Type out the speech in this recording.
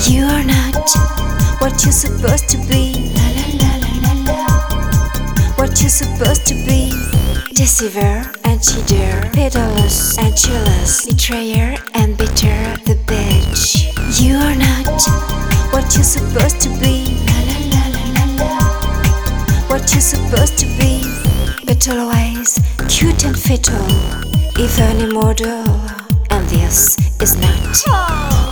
You are not what you're supposed to be. La la la la la la. What you're supposed to be. Deceiver and cheater, pitiless and jealous, betrayer and bitter, the bitch. You are not what you're supposed to be. La la la la la la. What you're supposed to be. But always cute and fickle, even immortal. And this is not